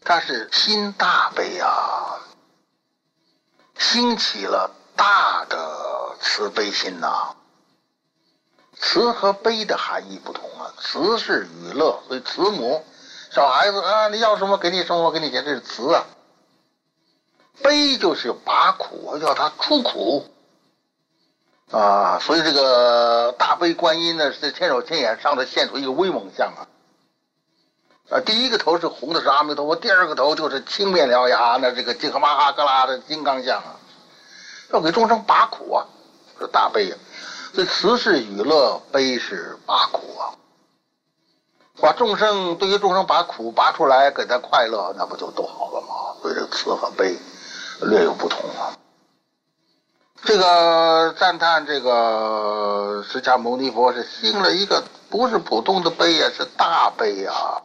他是心大悲啊，兴起了大的慈悲心呐。慈和悲的含义不同啊，慈是与乐，所以慈母，小孩子啊，你要什么给你什么，给你钱，这是慈啊。悲就是拔苦，要他出苦啊，所以这个大悲观音呢，是千手千眼上的现出一个威猛相啊。第一个头是红的是阿弥陀佛，第二个头就是青面獠牙，那这个金哈玛哈格拉的金刚相啊，要给众生拔苦啊，是大悲啊。所以慈是与乐，悲是拔苦啊。把众生对于众生把苦拔出来，给他快乐，那不就都好了吗？所以这个慈和悲略有不同啊。这个赞叹这个释迦牟尼佛是兴了一个不是普通的悲啊，是大悲啊。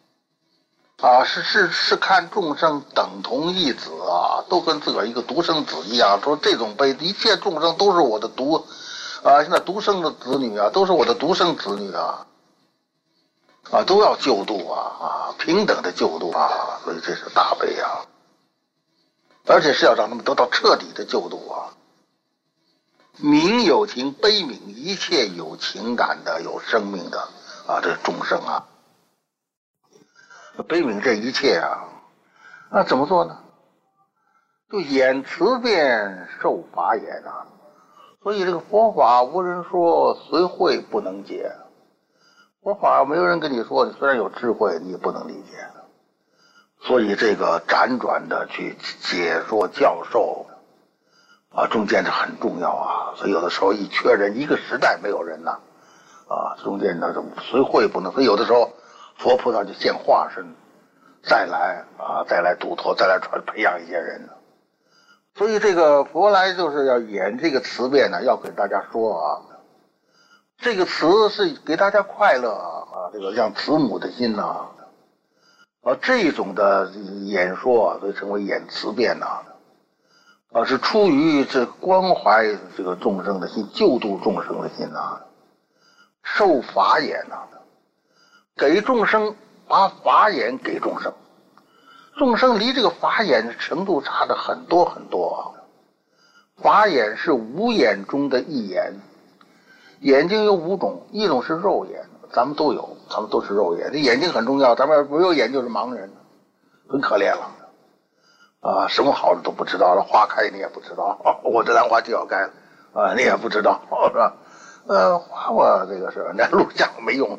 是看众生等同一子啊，都跟自个儿一个独生子一样，说这种悲，一切众生都是我的现在独生的子女啊，都是我的独生子女啊，都要救度啊，平等的救度啊，所以这是大悲啊，而且是要让他们得到彻底的救度啊。悯有情，悲悯一切有情感的、有生命的这是众生啊。悲悯这一切啊，那怎么做呢？就演慈辩，受法眼啊。所以这个佛法无人说，随会不能解。佛法没有人跟你说，你虽然有智慧，你也不能理解。所以这个辗转的去解说教授中间是很重要啊。所以有的时候一缺人，一个时代没有人呐中间呢随会不能。所以有的时候佛菩萨就现化身，再来度脱，再来培养一些人。所以这个佛来就是要演这个词辩呢，要给大家说啊，这个词是给大家快乐这个像慈母的心呐这种的演说所以称为演词辩呐是出于这关怀这个众生的心，救度众生的心受法眼给众生，把法眼给众生。众生离这个法眼程度差的很多很多法眼是五眼中的一眼，眼睛有5种，一种是肉眼，咱们都有，咱们都是肉眼。这眼睛很重要，咱们没有眼就是盲人，很可怜了什么好的都不知道了，花开你也不知道我这兰花就要开了你也不知道是吧？花我这个是那录像没用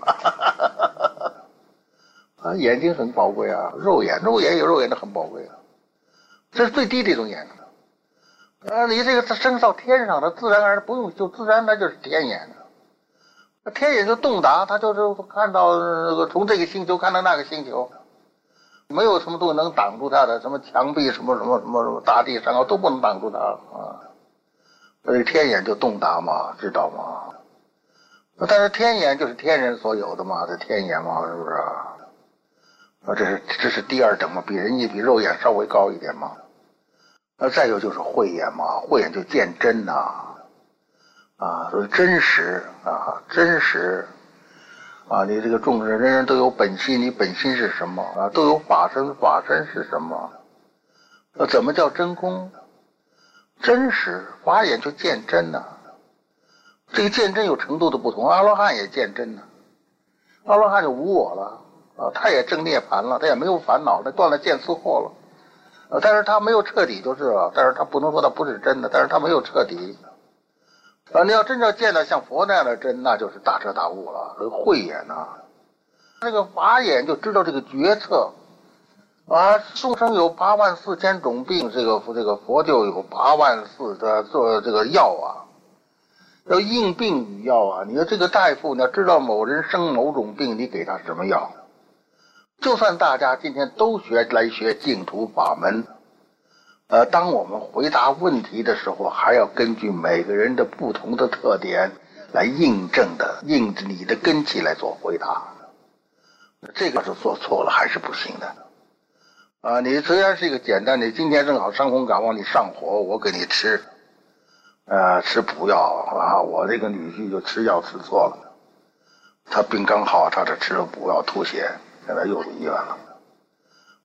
眼睛很宝贵啊，肉眼有肉眼的很宝贵这是最低的一种眼你这个升到天上，它自然而然不用，就自然它就是天眼天眼就洞达，它就是看到从这个星球看到那个星球，没有什么东西能挡住它的，什么墙壁什么大地上都不能挡住它所以天眼就洞达嘛，知道吗？但是天眼就是天人所有的嘛，这天眼嘛，是不是这是第二等嘛，比肉眼稍微高一点嘛。再有就是慧眼嘛，慧眼就见真所以真实真实你这个众生人人都有本心，你本心是什么都有法身，法身是什么怎么叫真空？真实法眼就见真这个见真有程度的不同，阿罗汉也见真阿罗汉就无我了他也证涅槃了，他也没有烦恼，他断了见思惑了但是他没有彻底就是了，但是他不能说他不是真的，但是他没有彻底你要真正见到像佛那样的真，那就是大彻大悟了，慧眼这个法眼就知道这个决策众生有84000种病，这个佛就有84000的做这个药要应病与药你说这个大夫你要知道某人生某种病，你给他什么药？就算大家今天都来学净土法门当我们回答问题的时候，还要根据每个人的不同的特点来印着你的根基来做回答，这个是做错了还是不行的你虽然是一个简单的，今天正好伤风感冒，你上火，我给你吃吃补药我这个女婿就吃药吃错了，他病刚好，他这吃了补药吐血，现在又入医院了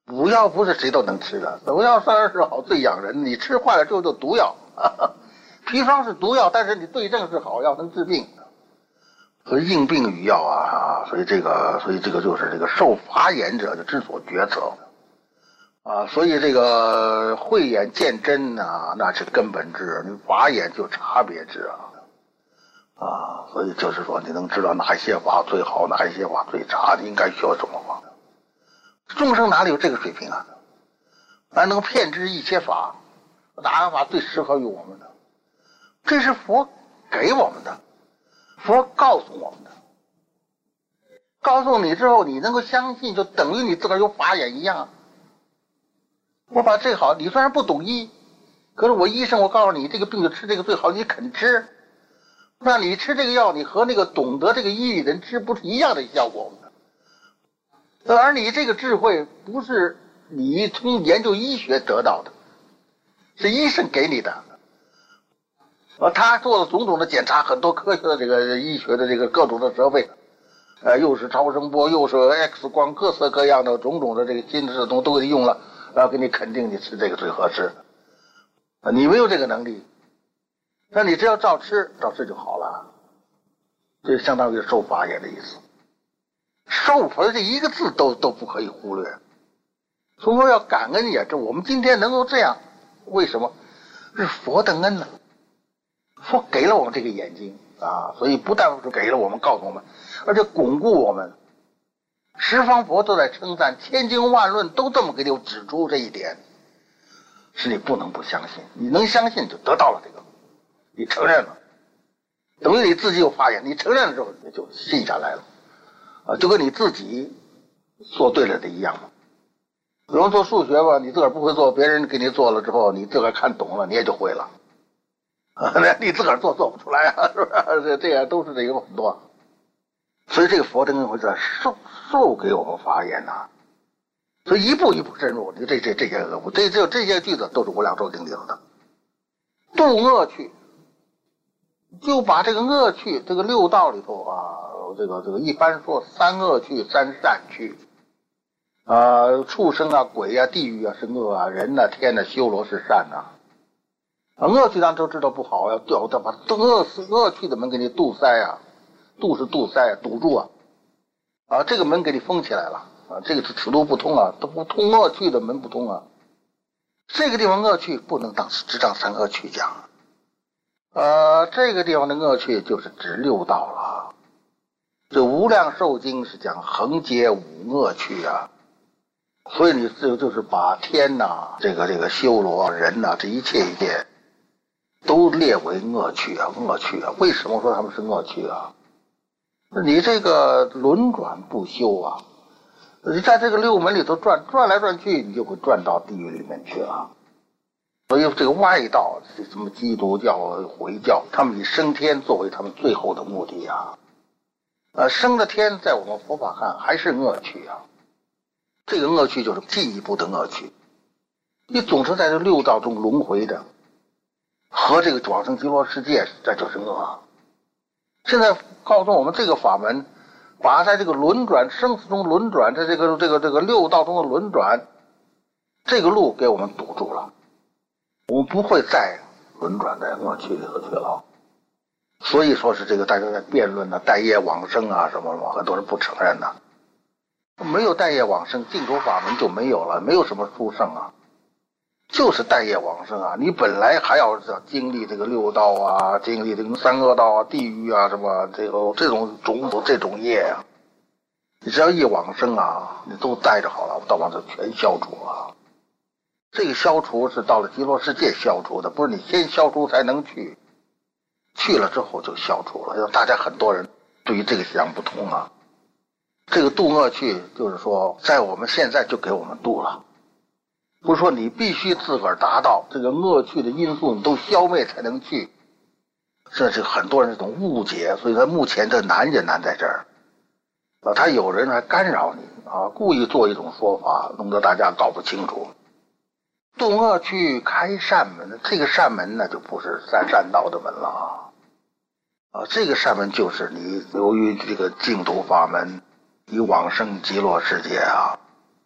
补药不是谁都能吃的，毒药虽然是好，最养人，你吃坏了之后就毒药。砒霜是毒药，但是你对症是好药，能治病。所以应病与药啊，所以这个就是这个受法眼者就知所决策啊，所以这个慧眼见真啊，那是根本智，你法眼就差别智啊，所以就是说你能知道哪一些法最好，哪一些法最差，你应该学什么法。众生哪里有这个水平啊？还能骗知一切法，哪个法最适合于我们的？这是佛给我们的，佛告诉我们的。告诉你之后，你能够相信，就等于你自个儿有法眼一样。我把这好，你虽然不懂医，可是我医生我告诉你，这个病就吃这个最好，你肯吃。那你吃这个药，你和那个懂得这个医理人吃不是一样的效果吗？而你这个智慧不是你从研究医学得到的，是医生给你的。他做了种种的检查，很多科学的这个医学的这个各种的设备，又是超声波，又是 X 光，各色各样的种种的这个新的东西都给你用了，然后给你肯定你吃这个最合适。你没有这个能力，那你只要照吃就好了。这相当于受法眼的意思。受佛这一个字都不可以忽略。所以说要感恩也，这我们今天能够这样，为什么？是佛的恩呢。佛给了我们这个眼睛啊，所以不但是给了我们，告诉我们，而且巩固我们。十方佛都在称赞，千经万论都这么给你指出这一点，是你不能不相信。你能相信就得到了这个，你承认了，等于你自己有法眼，你承认了之后也就信下来了啊，就跟你自己做对了的一样嘛。比如做数学吧，你自个儿不会做，别人给你做了之后，你自个儿看懂了，你也就会了。你自个儿做不出来啊，是吧？这样都是这个很多，所以这个佛真会在授给我们法眼呐，所以一步一步深入。你这些这些句子都是无量寿经里头的。度恶趣，就把这个恶趣，这个六道里头啊，这个一般说三恶趣三善趣畜生啊、鬼啊、地狱啊是恶啊，人啊、天啊、修罗是善啊。恶趣咱都知道不好，要掉把恶趣的门给你堵塞啊，堵是堵塞，堵住这个门给你封起来了这个是此路不通都不通，恶趣的门不通这个地方恶趣不能只当三恶趣讲这个地方的恶趣就是指六道了。这无量寿经是讲横截五恶趣所以你就是把天这个修罗人这一切都列为恶趣恶趣为什么说他们是恶趣你这个轮转不修你在这个六门里头转来转去，你就会转到地狱里面去了。所以这个外道，什么基督教、回教，他们以升天作为他们最后的目的升的天在我们佛法看还是恶趣这个恶趣就是进一步的恶趣。你总是在这六道中轮回的。和这个往生极乐世界，这就是恶。现在告诉我们这个法门，把在这个轮转生死中轮转，在这个六道中的轮转，这个路给我们堵住了，我们不会再轮转在恶趣里头去了。所以说是这个大家在辩论待业往生什么，很多人不承认没有待业往生，净土法门就没有了，没有什么殊胜就是待业往生你本来还要经历这个六道经历这个三恶道地狱什么这种这种业你只要一往生你都带着好了，到往生全消除这个消除是到了极乐世界消除的，不是你先消除才能去了之后就消除了。大家很多人对于这个想不通这个度恶趣就是说在我们现在就给我们度了，不是说你必须自个儿达到这个恶趣的因素你都消灭才能去，这是很多人这种误解。所以他目前这难就难在这儿他有人还干扰你故意做一种说法，弄得大家搞不清楚。度恶趣开善门，这个善门呢就不是善道的门了这个善门就是你由于这个净土法门你往生极乐世界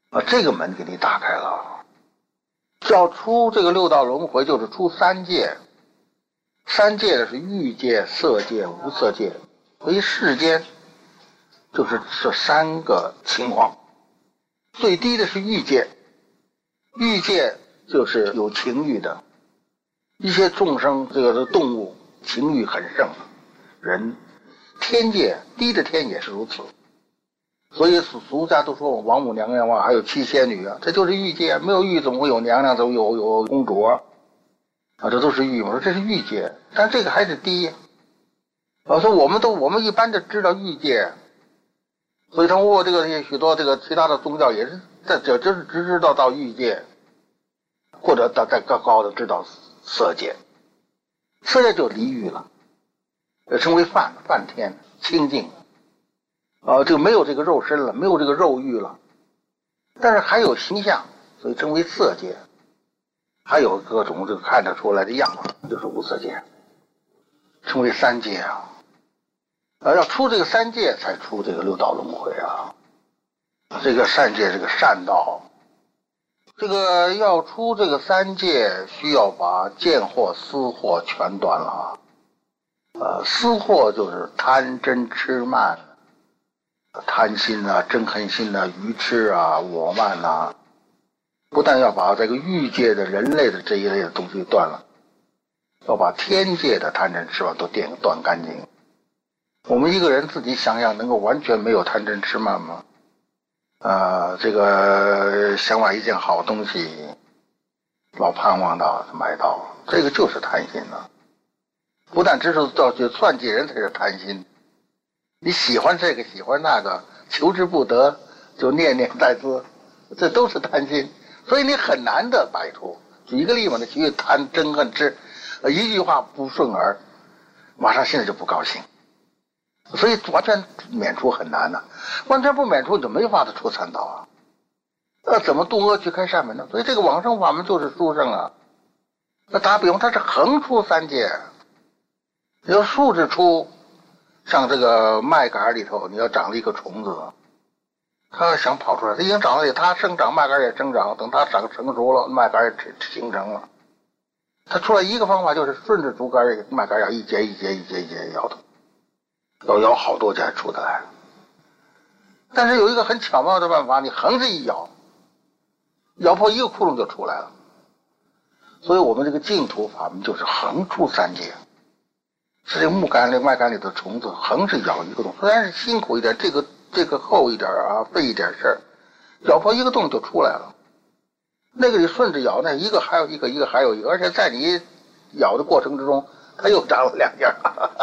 这个门给你打开了。要出这个六道轮回，就是出三界。三界的是欲界、色界、无色界，所以世间就是这三个情况。最低的是欲界，欲界就是有情欲的，一些众生这个动物情欲很盛，人。天界低的天也是如此，所以俗家都说王母娘娘啊，还有七仙女啊，这就是欲界。没有欲怎么会有娘娘，怎么有公主啊？这都是欲。我说这是欲界，但这个还是低。所以我们一般的知道欲界，所以通过这个许多这个其他的宗教也是就是只知道到欲界，或者再更高的知道色界，色界就离欲了。称为梵天，清净，就没有这个肉身了，没有这个肉欲了，但是还有形象，所以称为色界，还有各种这个看得出来的样子，就是无色界，称为三界啊。要出这个三界，才出这个六道轮回啊。这个善界，这个善道，这个要出这个三界，需要把见惑、思惑全断了。私惑就是贪嗔痴慢，贪心啊、憎恨心啊、愚痴啊、我慢啊，不但要把这个欲界的人类的这一类的东西断了，要把天界的贪嗔痴慢都断干净。我们一个人自己想想，能够完全没有贪嗔痴慢吗？这个想买一件好东西，老盼望到买到，这个就是贪心了。不但知道去算计人才是贪心，你喜欢这个喜欢那个，求之不得就念念在兹，这都是贪心，所以你很难的摆脱。举一个例子呢，去贪憎恨痴，一句话不顺耳，马上心里就不高兴，所以完全免除很难的，完全不免除你就没法子出三道啊。怎么渡恶去开善门呢？所以这个往生法门就是殊胜啊。那打比方，它是横出三界。你要竖着出，像这个麦秆里头，你要长了一个虫子，它想跑出来，它已经长了，它生长，麦秆也生长，等它成熟了，麦秆也形成了。它出来一个方法就是顺着竹竿，麦秆要一节一节摇的，要摇好多节出得来。但是有一个很巧妙的办法，你横着一摇，咬破一个窟窿就出来了。所以我们这个净土法门就是横出三界。是这个麦秆里的虫子横着咬一个洞，虽然是辛苦一点，这个厚一点啊，费一点事儿，咬破一个洞就出来了。那个你顺着咬，那一个还有一个，一个还有一个，而且在你咬的过程之中，它又长了两件，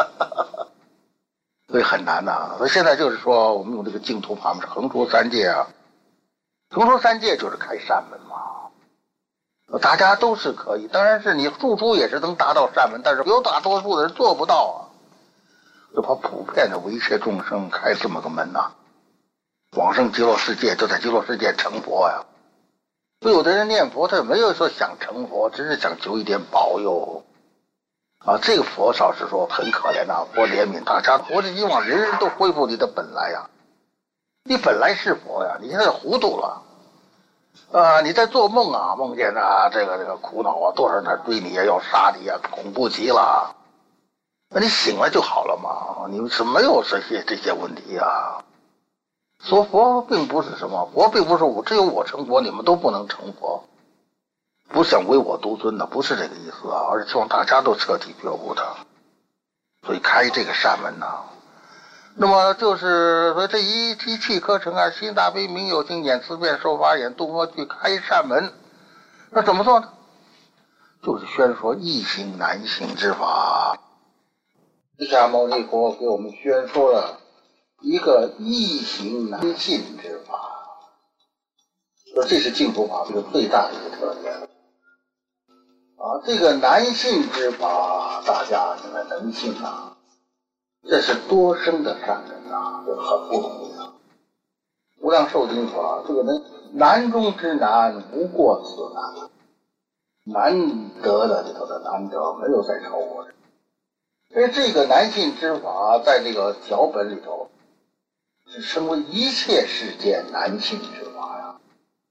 所以很难呐。所以现在就是说，我们用这个净土法门是横出三界啊，横出三界就是开善门嘛。大家都是可以，当然是你付出也是能达到善门，但是有大多数的人做不到啊。就把普遍的为一切众生开这么个门呐，往生极乐世界，就在极乐世界成佛呀。有的人念佛，他没有说想成佛，只是想求一点保佑啊。这个佛少是说很可怜呐，佛怜悯大家，佛是希望人人都恢复你的本来呀。你本来是佛呀，你现在糊涂了。你在做梦啊，梦见这个苦恼啊，多少人追你啊，要杀你啊，恐怖极了。那你醒了就好了嘛，你是没有这些问题啊。说佛并不是什么，佛并不是只有我成佛，你们都不能成佛，不想唯我独尊的，不是这个意思啊，而是希望大家都彻底觉悟的，所以开这个善门呐。那么就是说，这一气呵成啊，心大悲明有情，眼思辨受法眼，渡恶趣开善门。那怎么做呢？就是宣说易行难行之法。释迦牟尼佛给我们宣说了一个易行难信之法，说这是净土法这个最大的一个特点啊。这个难信之法，大家现在能信啊？这是多生的善人啊，这很不容易啊。无量寿经说，这个难中之难，无过此难。难得的里头的难得，没有再超过的。所以这个难信之法，在这个脚本里头，是称为一切世间难信之法呀。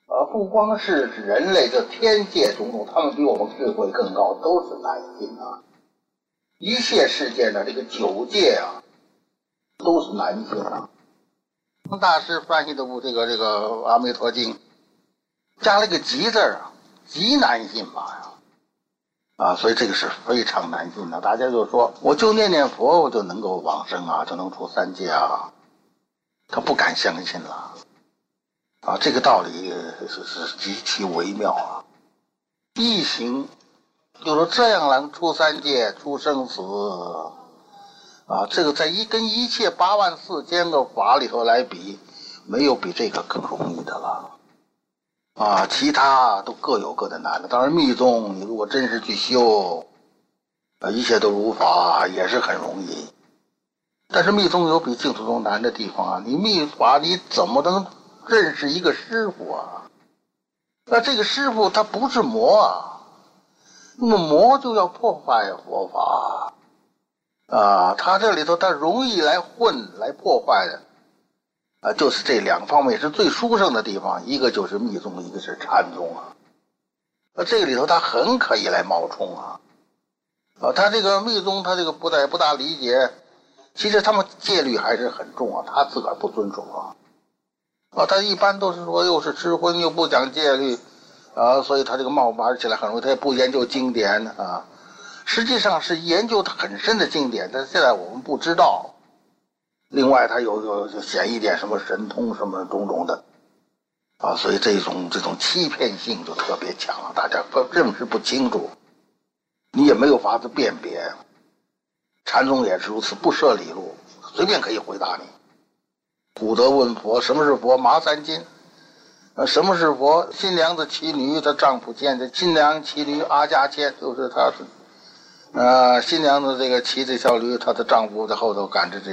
不光是人类，这天界种种，他们比我们智慧更高，都是男性啊。一切世界的这个九界啊，都是男性啊。大师翻译的部这个《阿弥陀经》，加了一个极字啊，极男性吧呀。所以这个是非常难信的。大家就说，我就念念佛，我就能够往生啊，就能出三界啊。他不敢相信了这个道理是极其微妙啊。一行就说这样能出三界、出生死这个在跟一切84000个法里头来比，没有比这个更容易的了。其他都各有各的难的。当然密宗你如果真是去修一切都如法也是很容易，但是密宗有比净土宗难的地方啊。你密法你怎么能认识一个师傅啊？那这个师傅他不是魔啊，那么魔就要破坏佛法他这里头他容易来混来破坏的就是这两方面是最殊胜的地方，一个就是密宗，一个是禅宗这个里头他很可以来冒充他这个密宗他这个不大理解，其实他们戒律还是很重他自个儿不遵守他一般都是说又是吃荤又不讲戒律所以他这个冒牌起来很容易，他也不研究经典实际上是研究他很深的经典，但是现在我们不知道。另外他有显一点什么神通什么种种的所以这种欺骗性就特别强了，大家认识不清楚，你也没有法子辨别。禅宗也是如此，不设理路，随便可以回答你。古德问佛什么是佛，麻三金什么是佛，新娘子骑驴她丈夫牵着，新娘骑驴阿家牵，就是她是新娘子这个骑这条驴，她的丈夫在后头赶着这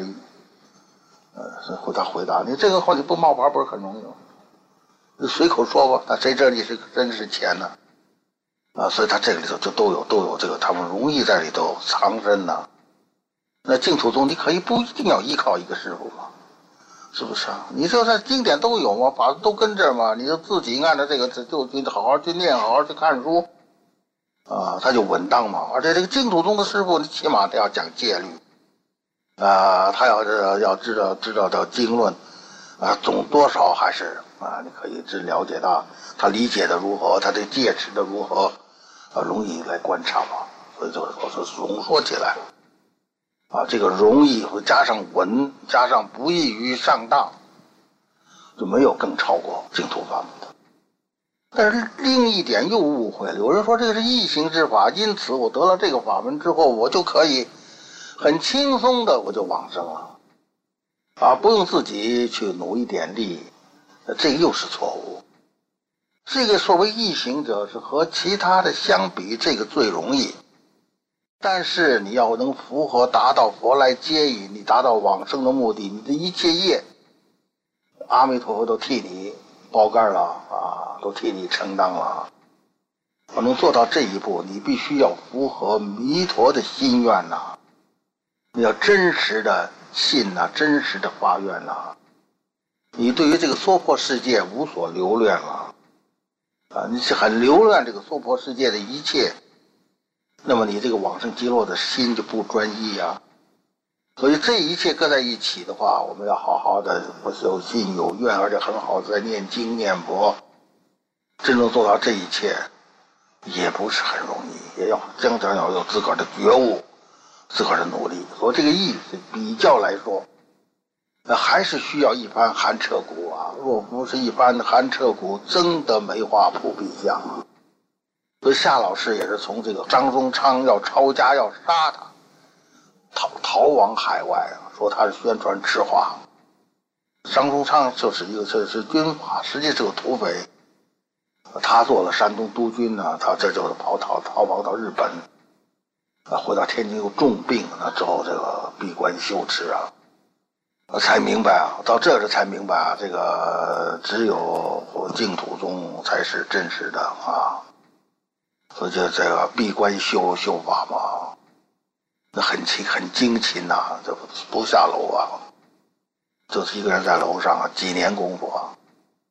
回答你这个话你不冒牌不是很容易吗？你随口说吧，那谁知道你是真是钱呢所以他这个里头就都有这个，他们容易在里头藏身那净土宗你可以不一定要依靠一个师傅嘛，是不是你就在经典都有嘛，法子都跟这嘛，你就自己按照这个就好好去念，好好去看书他就稳当嘛。而且这个净土宗的师傅你起码得要讲戒律他要知道的经论总多少还是你可以了解到他理解的如何，他的戒持的如何容易来观察嘛。所以就是说浓缩起来这个容易加上稳，加上不易于上当，就没有更超过净土法门的。但是另一点又误会了，有人说这个是易行之法，因此我得了这个法门之后，我就可以很轻松的我就往生了不用自己去努一点力，这个又是错误。这个所谓易行者是和其他的相比，这个最容易，但是你要能符合达到佛来接引你达到往生的目的，你的一切业阿弥陀佛都替你包干了都替你承担了能做到这一步，你必须要符合弥陀的心愿你要真实的信真实的发愿你对于这个娑婆世界无所留恋了你是很留恋这个娑婆世界的一切，那么你这个往生极乐的心就不专一所以这一切搁在一起的话，我们要好好的有信有愿，而且很好的在念经念佛，真正做到这一切也不是很容易，也要将要有自个儿的觉悟，自个儿的努力。所以这个意思比较来说还是需要一番寒彻骨若不是一番寒彻骨，真的没话普比相所以夏老师也是从这个张宗昌要抄家要杀他，逃往海外说他是宣传赤化。张宗昌就是一个是军阀，实际是个土匪，他做了山东督军他这就是逃跑到日本回到天津又重病之后这个闭关修持才明白到这时才明白这个只有净土宗才是真实的所以这个闭关修法嘛，那很精勤这不下楼就是一个人在楼上几年功夫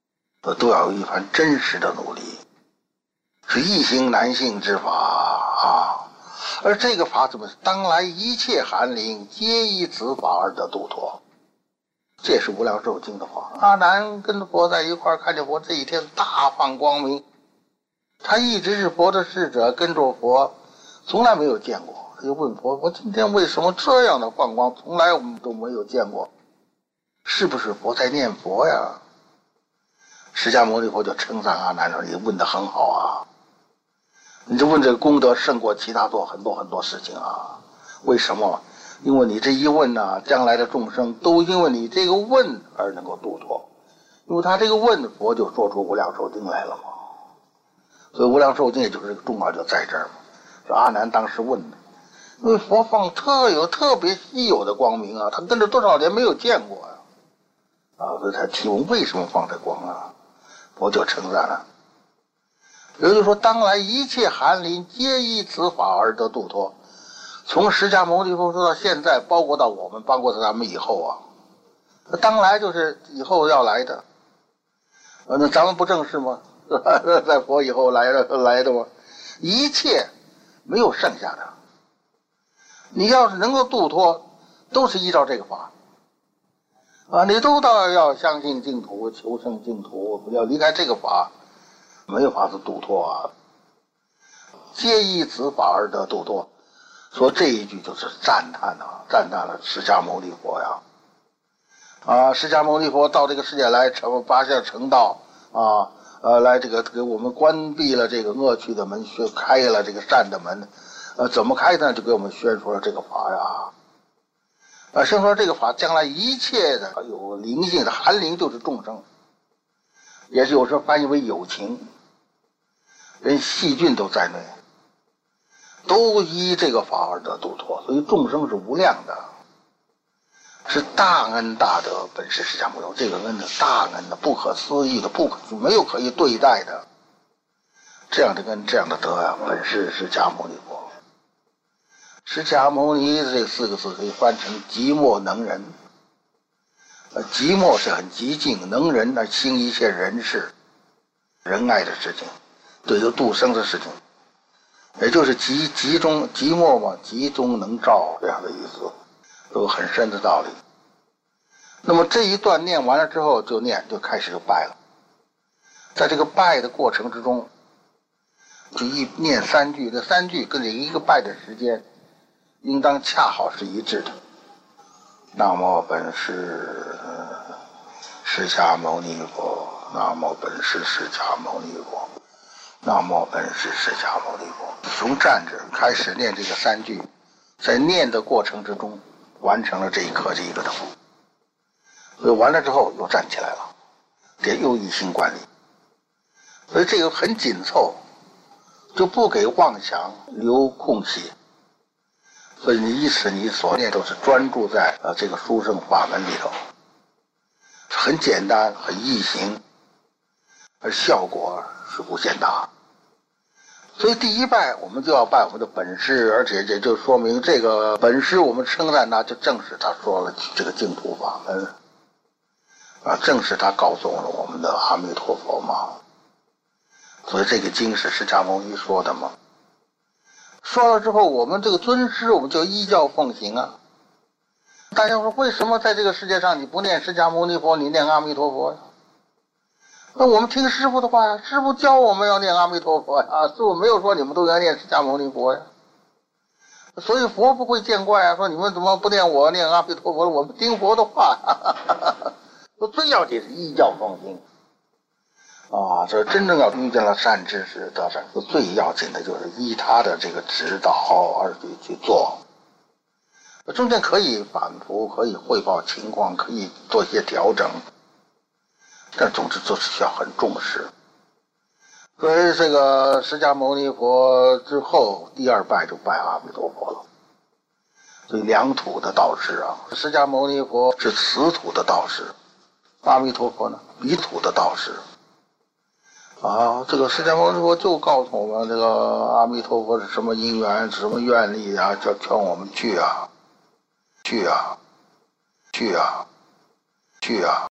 都要有一番真实的努力，是易行难行之法啊。而这个法怎么？当来一切寒灵皆依此法而得度脱。这也是无量寿经的话。阿难跟佛在一块儿，看见佛这一天大放光明，他一直是佛的侍者，跟着佛，从来没有见过。他就问佛：我今天为什么这样的放光？从来我们都没有见过，是不是佛在念佛呀？释迦牟尼佛就称赞阿难说：你问得很好啊，你这问这个功德胜过其他做很多很多事情啊。为什么？因为你这一问呢，将来的众生都因为你这个问而能够度脱。因为他这个问，佛就说出无量寿经来了嘛。所以无量寿经也就是这个重要就在这儿嘛。说阿难当时问的，因为佛放特别稀有的光明啊，他跟着多少年没有见过啊，所以才提问为什么放这光啊？佛就称赞了。也就是说，当来一切寒灵皆依此法而得度脱。从释迦牟尼佛说到现在，包括到我们，包括到咱们以后啊，当来就是以后要来的。那咱们不正是吗？在佛以后来的吗？一切没有剩下的。你要是能够度脱，都是依照这个法啊，你都要相信净土，求生净土，要离开这个法，没有法子度脱啊。皆依此法而得度脱。说这一句就是赞叹了释迦牟尼佛呀！释迦牟尼佛到这个世界来发现成道啊，来这个给我们关闭了这个恶趣的门，开了这个善的门。怎么开呢？就给我们宣说了这个法呀！宣说这个法，将来一切的有灵性的寒灵就是众生，也是有时候翻译为有情，连细菌都在内。都依这个法而得度脱，所以众生是无量的，是大恩大德。本是释迦牟尼佛，这个恩的大恩的、不可思议的、没有可以对待的，这样的恩、这样的德呀，本是释迦牟尼佛。释迦牟尼这4个字可以翻成寂寞能仁。寂寞是很寂静，能仁呢兴一切人事、仁爱的事情，对于度生的事情。也就是寂寞嘛，集中能照这样的意思，有很深的道理。那么这一段念完了之后，就开始就拜了。在这个拜的过程之中，就念3句，这3句跟这一个拜的时间，应当恰好是一致的。南无本师释迦牟尼佛，南无本师释迦牟尼佛。南无本师释迦牟尼佛。从站着开始念这个3句，在念的过程之中，完成了这一刻这一个头。所以完了之后又站起来了，这又一心观理。所以这个很紧凑，就不给妄想留空隙。所以你所念都是专注在这个殊胜法门里头，很简单，很易行，而效果是无限大。所以第一拜我们就要拜我们的本师，而且这就说明这个本师我们称赞他，就正是他说了这个净土法门正是他告诉了我们的阿弥陀佛嘛。所以这个经是释迦牟尼说的嘛。说了之后，我们这个尊师我们就依教奉行啊。大家说为什么在这个世界上你不念释迦牟尼佛，你念阿弥陀佛呀？那我们听师父的话呀，师父教我们要念阿弥陀佛呀，师父没有说你们都要念释迦牟尼佛呀。所以佛不会见怪啊，说你们怎么不念我念阿弥陀佛，我们听佛的话说最要紧是依教奉行这真正要遇见了善知识得善，最要紧的就是依他的这个指导而去做。中间可以反复，可以汇报情况，可以做一些调整，但总之就是需要很重视。所以这个释迦牟尼佛之后，第2拜就拜阿弥陀佛了。所以两土的道士释迦牟尼佛是此土的道士，阿弥陀佛呢彼土的道士这个释迦牟尼佛就告诉我们，这个阿弥陀佛是什么因缘，什么愿力叫劝我们去啊。